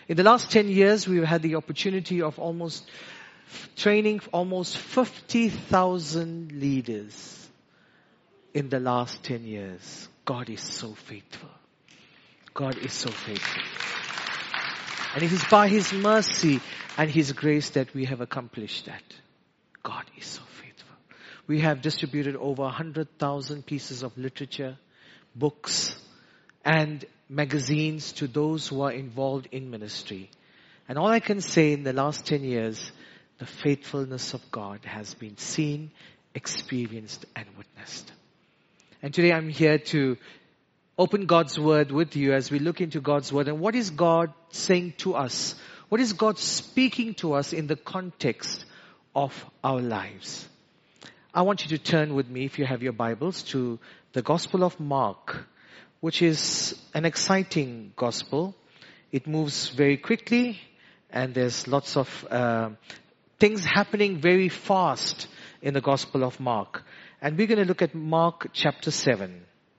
In the last 10 years, we've had the opportunity of training almost 50,000 leaders in the last 10 years. God is so faithful. God is so faithful. And it is by His mercy and His grace that we have accomplished that. God is so faithful. We have distributed over 100,000 pieces of literature, books, and magazines to those who are involved in ministry. And all I can say, in the last 10 years, the faithfulness of God has been seen, experienced, and witnessed. And today I'm here to open God's Word with you as we look into God's Word. And what is God saying to us? What is God speaking to us in the context of our lives? I want you to turn with me, if you have your Bibles, to the Gospel of Mark, which is an exciting gospel. It moves very quickly, and there's lots of things happening very fast in the Gospel of Mark. And we're going to look at Mark chapter 7.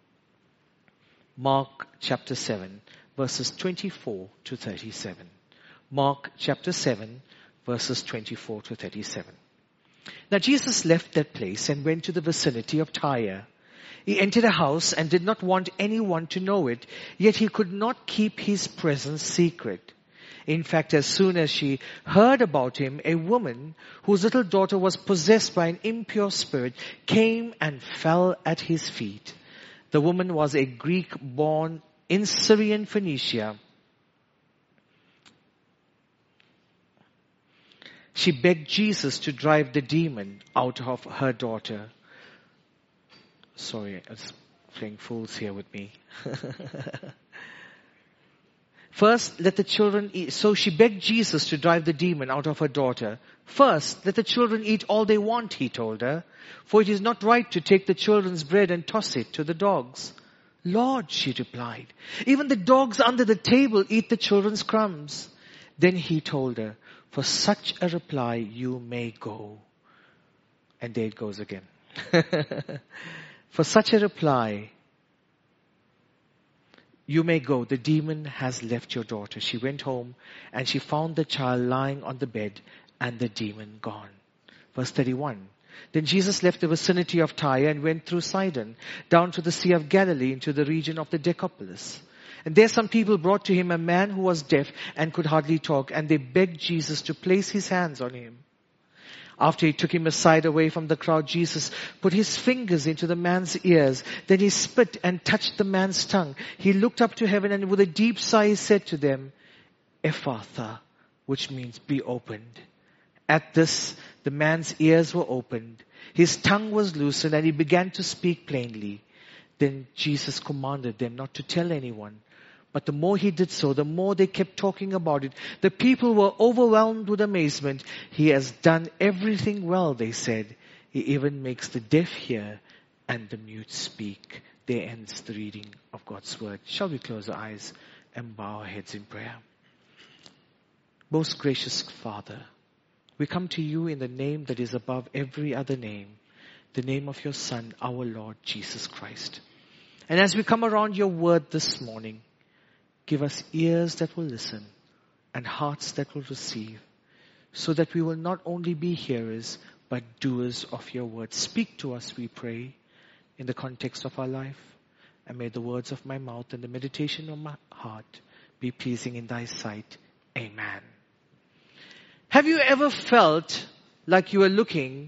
Mark chapter 7, verses 24 to 37. Mark chapter 7, verses 24 to 37. Now Jesus left that place and went to the vicinity of Tyre. He entered a house and did not want anyone to know it, yet he could not keep his presence secret. In fact, as soon as she heard about him, a woman whose little daughter was possessed by an impure spirit came and fell at his feet. The woman was a Greek born in Syrian Phoenicia. She begged Jesus to drive the demon out of her daughter. Sorry, I was playing fools here with me. First, let the children eat. So she begged Jesus to drive the demon out of her daughter. First, let the children eat all they want, he told her. For it is not right to take the children's bread and toss it to the dogs. Lord, she replied, even the dogs under the table eat the children's crumbs. Then he told her, for such a reply you may go. And there it goes again. For such a reply, you may go. The demon has left your daughter. She went home and she found the child lying on the bed and the demon gone. Verse 31. Then Jesus left the vicinity of Tyre and went through Sidon, down to the Sea of Galilee, into the region of the Decapolis. And there some people brought to him a man who was deaf and could hardly talk, and they begged Jesus to place his hands on him. After he took him aside away from the crowd, Jesus put his fingers into the man's ears. Then he spit and touched the man's tongue. He looked up to heaven and with a deep sigh he said to them, Ephphatha, which means be opened. At this, the man's ears were opened. His tongue was loosened and he began to speak plainly. Then Jesus commanded them not to tell anyone. But the more he did so, the more they kept talking about it. The people were overwhelmed with amazement. He has done everything well, they said. He even makes the deaf hear and the mute speak. There ends the reading of God's word. Shall we close our eyes and bow our heads in prayer? Most gracious Father, we come to you in the name that is above every other name, the name of your Son, our Lord Jesus Christ. And as we come around your word this morning, give us ears that will listen and hearts that will receive, so that we will not only be hearers, but doers of your word. Speak to us, we pray, in the context of our life. And may the words of my mouth and the meditation of my heart be pleasing in thy sight. Amen. Have you ever felt like you were looking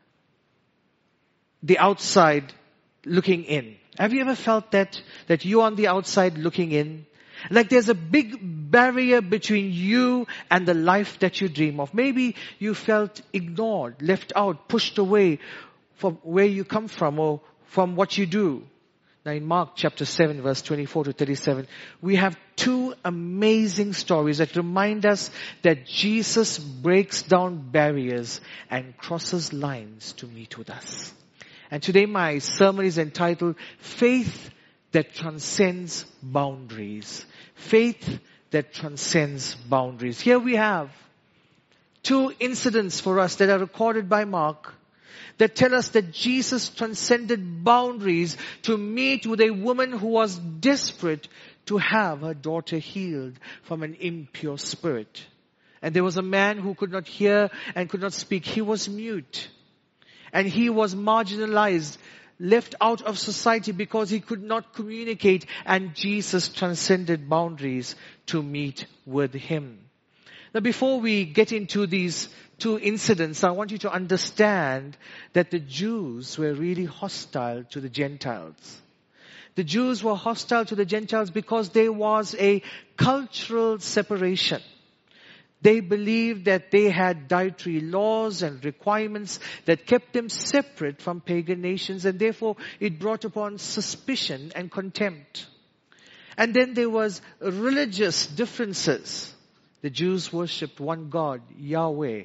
the outside looking in? Have you ever felt that you're on the outside looking in? Like there's a big barrier between you and the life that you dream of. Maybe you felt ignored, left out, pushed away from where you come from or from what you do. Now in Mark chapter 7 verse 24 to 37, we have two amazing stories that remind us that Jesus breaks down barriers and crosses lines to meet with us. And today my sermon is entitled Faith that Transcends Boundaries. Faith that transcends boundaries. Here we have two incidents for us that are recorded by Mark that tell us that Jesus transcended boundaries to meet with a woman who was desperate to have her daughter healed from an impure spirit. And there was a man who could not hear and could not speak. He was mute. And he was marginalized, left out of society because he could not communicate. And Jesus transcended boundaries to meet with him. Now, before we get into these two incidents, I want you to understand that the Jews were really hostile to the Gentiles. The Jews were hostile to the Gentiles because there was a cultural separation. They believed that they had dietary laws and requirements that kept them separate from pagan nations, and therefore it brought upon suspicion and contempt. And then there was religious differences. The Jews worshipped one God, Yahweh.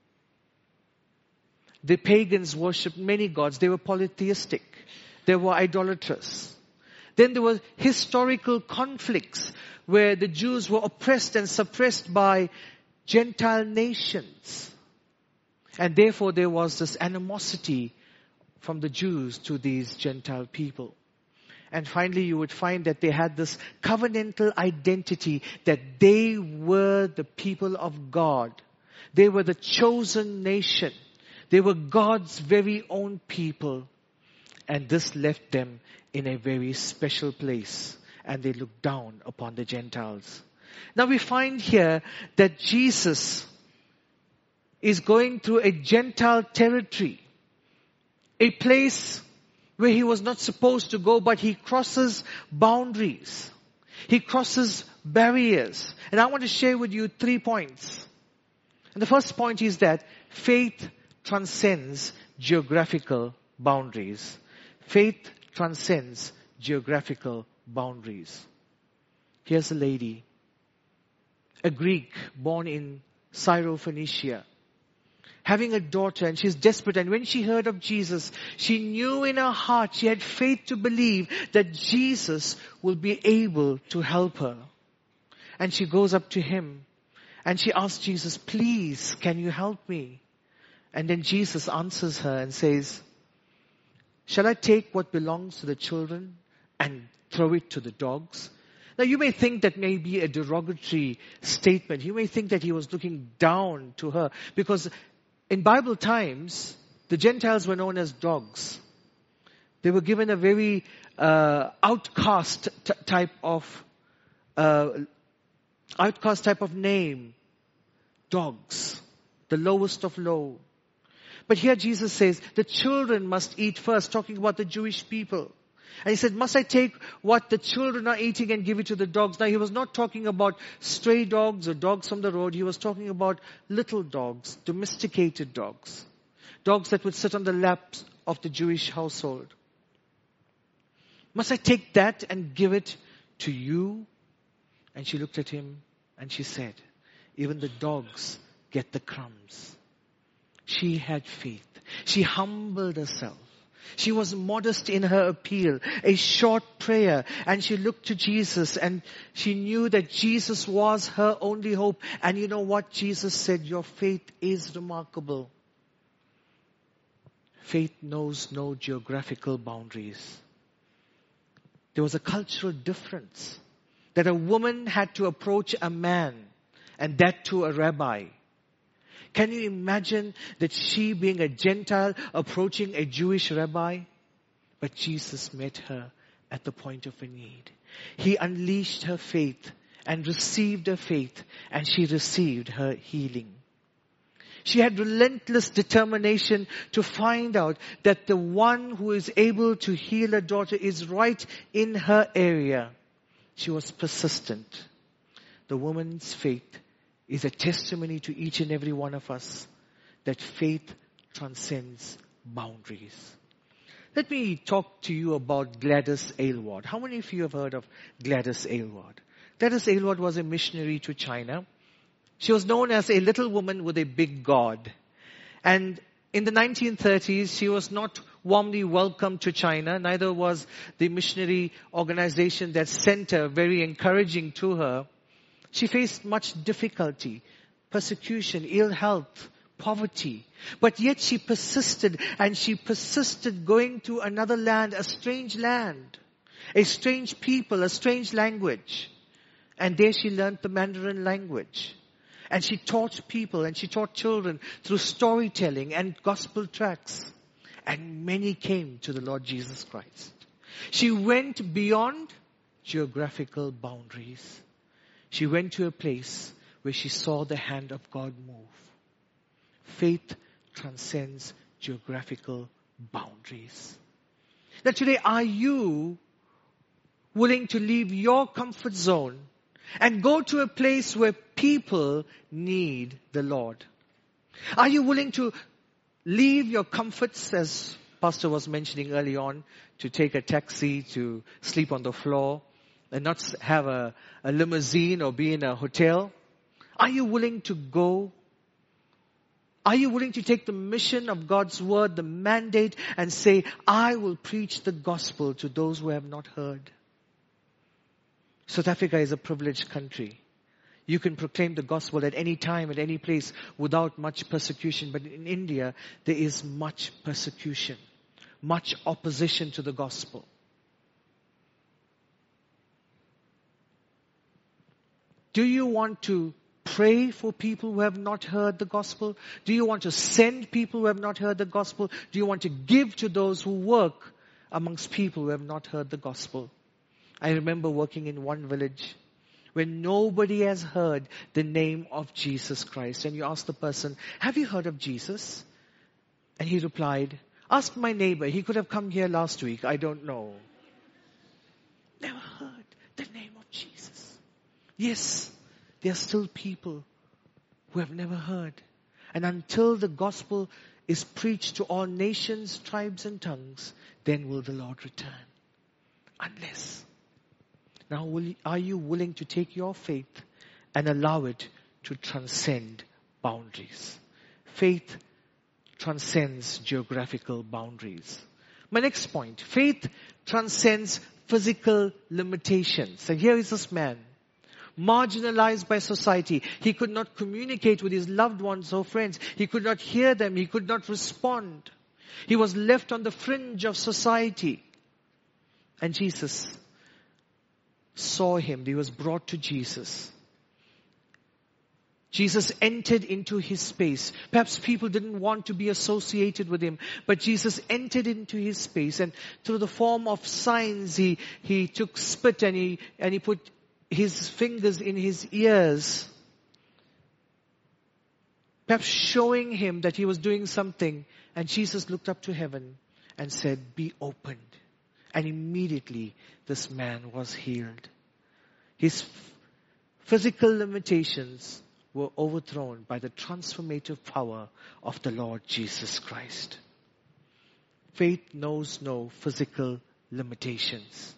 The pagans worshipped many gods. They were polytheistic. They were idolatrous. Then there were historical conflicts where the Jews were oppressed and suppressed by Gentile nations. And therefore there was this animosity from the Jews to these Gentile people. And finally you would find that they had this covenantal identity that they were the people of God. They were the chosen nation. They were God's very own people. And this left them in a very special place. And they looked down upon the Gentiles. Now we find here that Jesus is going through a Gentile territory. A place where he was not supposed to go, but he crosses boundaries. He crosses barriers. And I want to share with you 3 points. And the first point is that faith transcends geographical boundaries. Faith transcends geographical boundaries. Here's a lady, a Greek born in Syrophoenicia, having a daughter, and she's desperate. And when she heard of Jesus, she knew in her heart, she had faith to believe that Jesus will be able to help her. And she goes up to him and she asks Jesus, please, can you help me? And then Jesus answers her and says, shall I take what belongs to the children and throw it to the dogs? Now you may think that may be a derogatory statement. You may think that he was looking down to her, because in Bible times, the Gentiles were known as dogs. They were given a very outcast type of name. Dogs. The lowest of low. But here Jesus says, the children must eat first, talking about the Jewish people. And he said, must I take what the children are eating and give it to the dogs? Now he was not talking about stray dogs or dogs from the road. He was talking about little dogs, domesticated dogs. Dogs that would sit on the laps of the Jewish household. Must I take that and give it to you? And she looked at him and she said, even the dogs get the crumbs. She had faith. She humbled herself. She was modest in her appeal, a short prayer, and she looked to Jesus and she knew that Jesus was her only hope. And you know what? Jesus said, your faith is remarkable. Faith knows no geographical boundaries. There was a cultural difference that a woman had to approach a man, and that to a rabbi. Can you imagine that she, being a Gentile, approaching a Jewish rabbi? But Jesus met her at the point of a need. He unleashed her faith and received her faith, and she received her healing. She had relentless determination to find out that the one who is able to heal her daughter is right in her area. She was persistent. The woman's faith is a testimony to each and every one of us that faith transcends boundaries. Let me talk to you about Gladys Aylward. How many of you have heard of Gladys Aylward? Gladys Aylward was a missionary to China. She was known as a little woman with a big God. And in the 1930s, she was not warmly welcomed to China. Neither was the missionary organization that sent her very encouraging to her. She faced much difficulty, persecution, ill health, poverty. But yet she persisted, and she persisted going to another land, a strange land. a strange people, a strange language. And there she learned the Mandarin language. And she taught people and she taught children through storytelling and gospel tracts. And many came to the Lord Jesus Christ. She went beyond geographical boundaries. She went to a place where she saw the hand of God move. Faith transcends geographical boundaries. Now today, are you willing to leave your comfort zone and go to a place where people need the Lord? Are you willing to leave your comforts, as Pastor was mentioning early on, to take a taxi, to sleep on the floor, and not have a limousine or be in a hotel? Are you willing to go? Are you willing to take the mission of God's word, the mandate, and say, I will preach the gospel to those who have not heard? South Africa is a privileged country. You can proclaim the gospel at any time, at any place, without much persecution. But in India, there is much persecution, much opposition to the gospel. Do you want to pray for people who have not heard the gospel? Do you want to send people who have not heard the gospel? Do you want to give to those who work amongst people who have not heard the gospel? I remember working in one village when nobody has heard the name of Jesus Christ. And you ask the person, have you heard of Jesus? And he replied, ask my neighbor. He could have come here last week. I don't know. Never heard the name of Jesus. Yes, there are still people who have never heard. And until the gospel is preached to all nations, tribes and tongues, then will the Lord return. Unless. Now, are you willing to take your faith and allow it to transcend boundaries? Faith transcends geographical boundaries. My next point, faith transcends physical limitations. And here is this man, marginalized by society. He could not communicate with his loved ones or friends. He could not hear them. He could not respond. He was left on the fringe of society. And Jesus saw him. He was brought to Jesus. Jesus entered into his space. Perhaps people didn't want to be associated with him, but Jesus entered into his space, and through the form of signs, he took spit and he put his fingers in his ears, perhaps showing him that he was doing something. And Jesus looked up to heaven and said, be opened. And immediately this man was healed. His physical limitations were overthrown by the transformative power of the Lord Jesus Christ. Faith knows no physical limitations.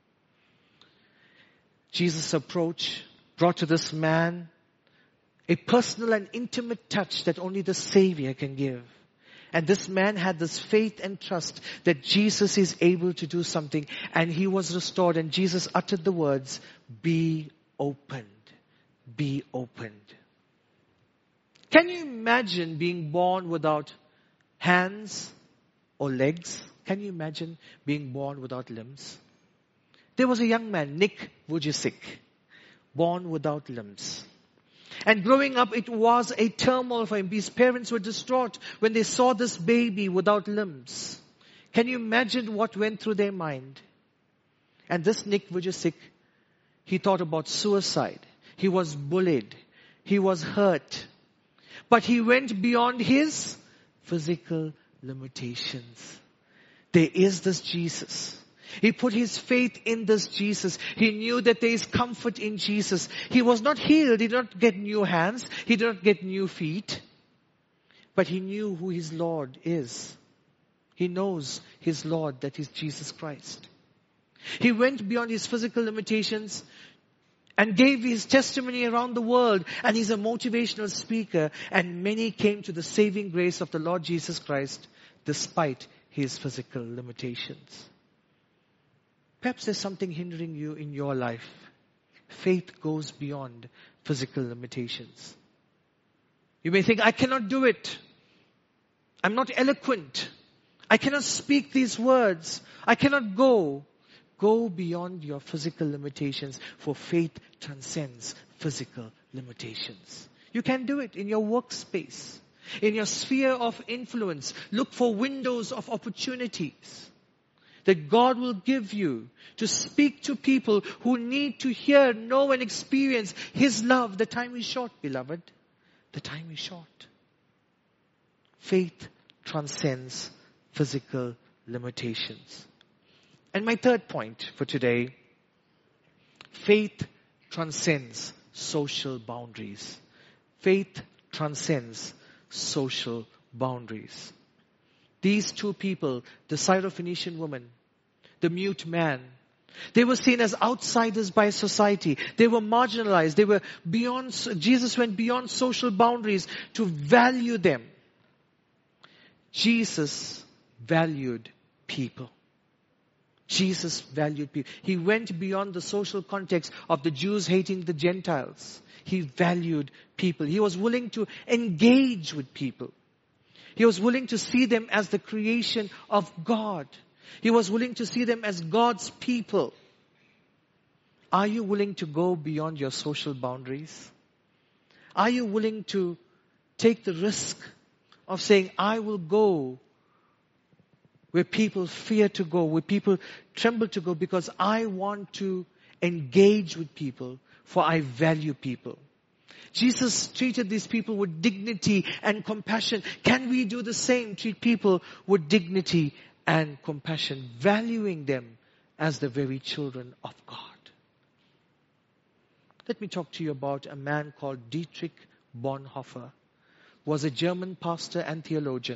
Jesus' approach brought to this man a personal and intimate touch that only the Savior can give. And this man had this faith and trust that Jesus is able to do something, and he was restored. And Jesus uttered the words, be opened, be opened. Can you imagine being born without hands or legs? Can you imagine being born without limbs? There was a young man, Nick Vujicic, born without limbs. And growing up, it was a turmoil for him. His parents were distraught when they saw this baby without limbs. Can you imagine what went through their mind? And this Nick Vujicic, he thought about suicide. He was bullied. He was hurt. But he went beyond his physical limitations. There is this Jesus. He put his faith in this Jesus. He knew that there is comfort in Jesus. He was not healed. He did not get new hands. He did not get new feet. But he knew who his Lord is. He knows his Lord, that is Jesus Christ. He went beyond his physical limitations and gave his testimony around the world. And he's a motivational speaker. And many came to the saving grace of the Lord Jesus Christ despite his physical limitations. Perhaps there's something hindering you in your life. Faith goes beyond physical limitations. You may think, I cannot do it. I'm not eloquent. I cannot speak these words. I cannot go. Go beyond your physical limitations, for faith transcends physical limitations. You can do it in your workspace, in your sphere of influence. Look for windows of opportunities that God will give you to speak to people who need to hear, know, and experience His love. The time is short, beloved. The time is short. Faith transcends physical limitations. And my third point for today, faith transcends social boundaries. Faith transcends social boundaries. These two people, the Syrophoenician woman, the mute man, they were seen as outsiders by society. They were marginalized. They were beyond, Jesus went beyond social boundaries to value them. Jesus valued people. Jesus valued people. He went beyond the social context of the Jews hating the Gentiles. He valued people. He was willing to engage with people. He was willing to see them as the creation of God. He was willing to see them as God's people. Are you willing to go beyond your social boundaries? Are you willing to take the risk of saying, I will go where people fear to go, where people tremble to go, because I want to engage with people, for I value people. Jesus treated these people with dignity and compassion. Can we do the same? Treat people with dignity and compassion, valuing them as the very children of God. Let me talk to you about a man called Dietrich Bonhoeffer. Was a German pastor and theologian.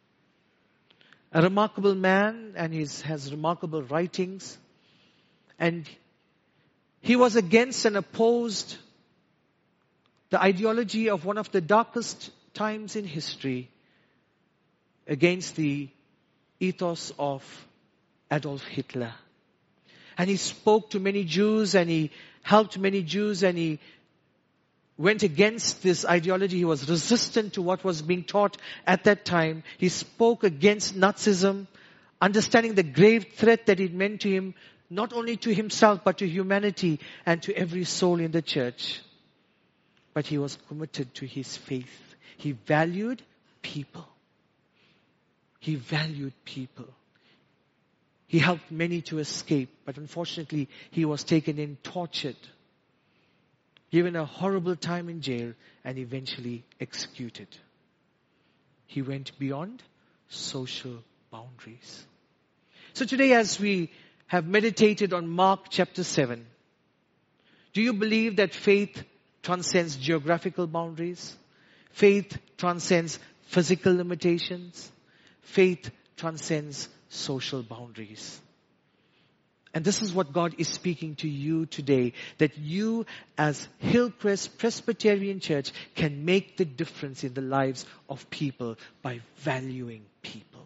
A remarkable man, and he has remarkable writings. And he was against and opposed the ideology of one of the darkest times in history, against the ethos of Adolf Hitler. And he spoke to many Jews, and he helped many Jews, and he went against this ideology. He was resistant to what was being taught at that time. He spoke against Nazism, understanding the grave threat that it meant to him, not only to himself, but to humanity and to every soul in the church. But he was committed to his faith. He valued people. He valued people. He helped many to escape, but unfortunately, he was taken in, tortured, given a horrible time in jail, and eventually executed. He went beyond social boundaries. So today, as we have meditated on Mark chapter 7, do you believe that faith transcends geographical boundaries? Faith transcends physical limitations? Faith transcends social boundaries. And this is what God is speaking to you today, that you as Hillcrest Presbyterian Church can make the difference in the lives of people by valuing people,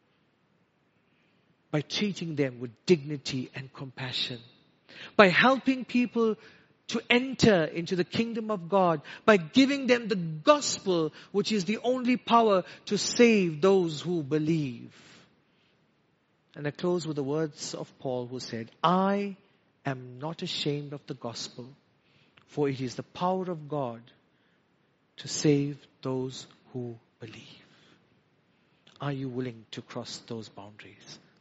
by treating them with dignity and compassion, by helping people to enter into the kingdom of God, by giving them the gospel, which is the only power to save those who believe. And I close with the words of Paul, who said, I am not ashamed of the gospel, for it is the power of God to save those who believe. Are you willing to cross those boundaries?